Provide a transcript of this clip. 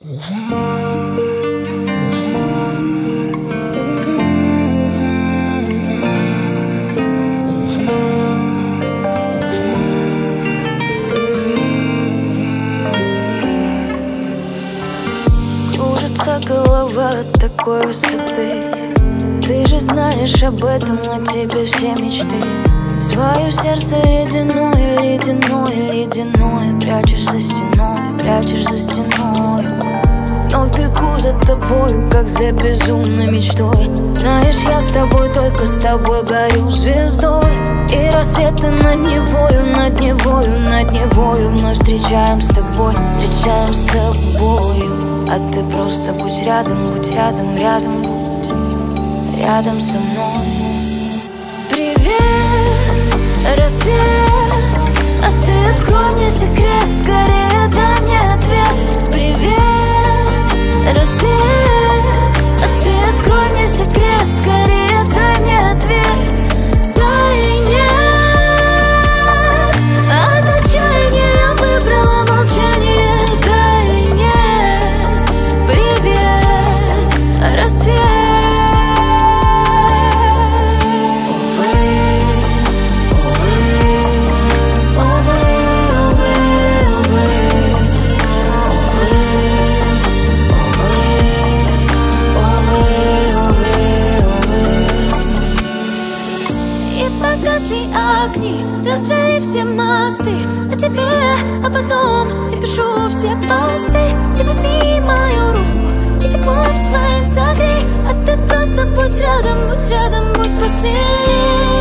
Кружится голова от такой высоты. Ты же знаешь об этом, о тебе все мечты. Свое сердце ледяное, ледяное, ледяное прячешь за стеной, прячешь за стеной. Но бегу за тобою, как за безумной мечтой. Знаешь, я с тобой, только с тобой горю звездой. И рассветы над Невою, над Невою, над Невою вновь встречаем с тобой, встречаем с тобою. А ты просто будь рядом, рядом будь рядом со мной. Привет, рассвет, а ты открой мне секрет, скорее дай мне ответ. Привет, рассвет, а ты открой мне секрет, скорее дай мне ответ. Да и нет, от отчаяния я выбрала молчание. Да и нет, привет, рассвет. Погасли огни, развели все мосты. О тебе, об одном я пишу все посты. Ты возьми мою руку и теплом своим согрей. А ты просто будь рядом, будь посмей.